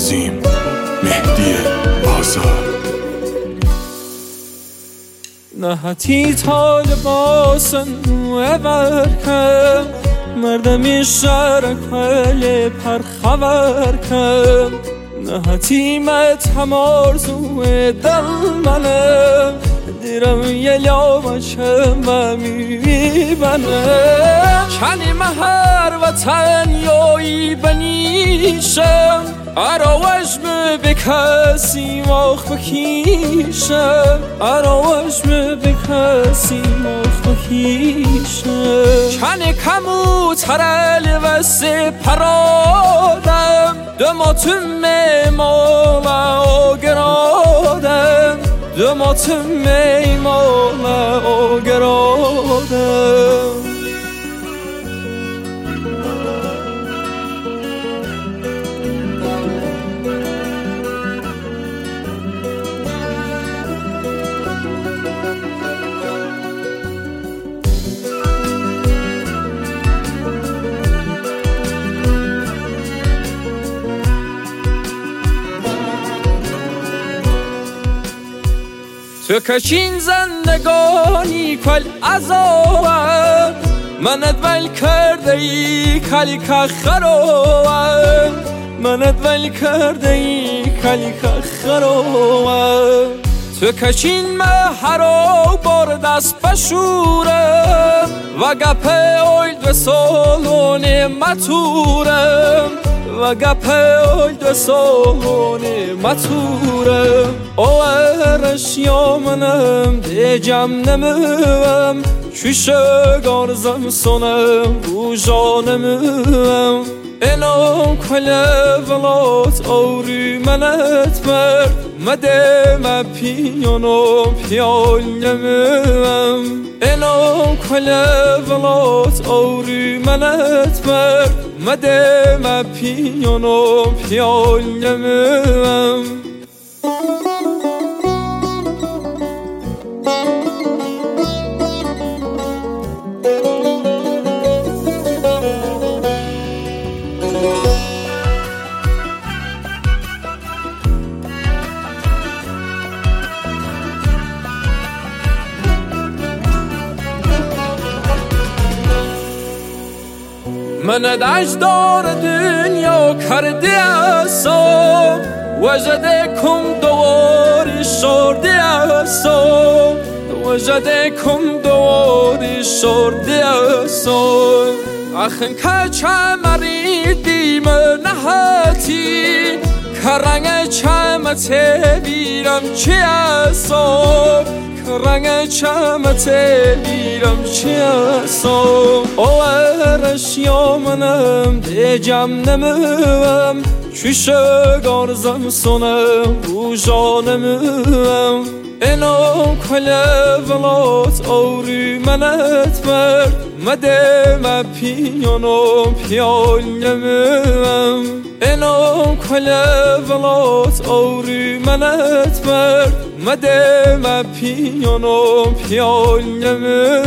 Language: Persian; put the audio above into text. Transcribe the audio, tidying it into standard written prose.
عظیم مهدی آزاد. نهتی تا لباسن ورکم مردمی شرکل پر خبر کم نهتی مت همارزو دل منم دیرم یه لامشم و میبنم کنی مهر وطن یایی بنیشم اراوشم به کسی مخ بکیشم اراوشم به کسی مخ بکیشم کنی کمو ترل و سپرادم دماتم مولا و گرادم دماتم مولا و گرادم. تو کشین زندگانی کل عذابم منت ول کرده ای کلی که خرابم منت ول کرده ای کلی که خرابم تو کشین مهرو بار دست بشورم و گپه اوید و سالون متورم و گپه اوید و سالون متورم اوهرش یا منم دیجم نمیم چوشه گارزم سنم و جانمیم اینام کل ولات اوری منت مرد مده ما پیانو پیانمیم اینام کل ولات اوری منت مرد مده ما پیانو پیانمیم. من اجدار دنیا کرده اصاب وجده کم دواری شورده اصاب وجده کم دواری شورده اصاب اخن که چمری دیم نهاتی کرنگ چمت بیرم چی اصاب رنگ چمت بیرم چی اصاب اوهرش یا منم دیجم نمیم چوشه گارزم سنم و جانمیم اینام کل ولات اوری منت مرد مده ما پیانو پیانمیم اینام کل ولات اوری منت مرد مده ما پیانو پیانمیم.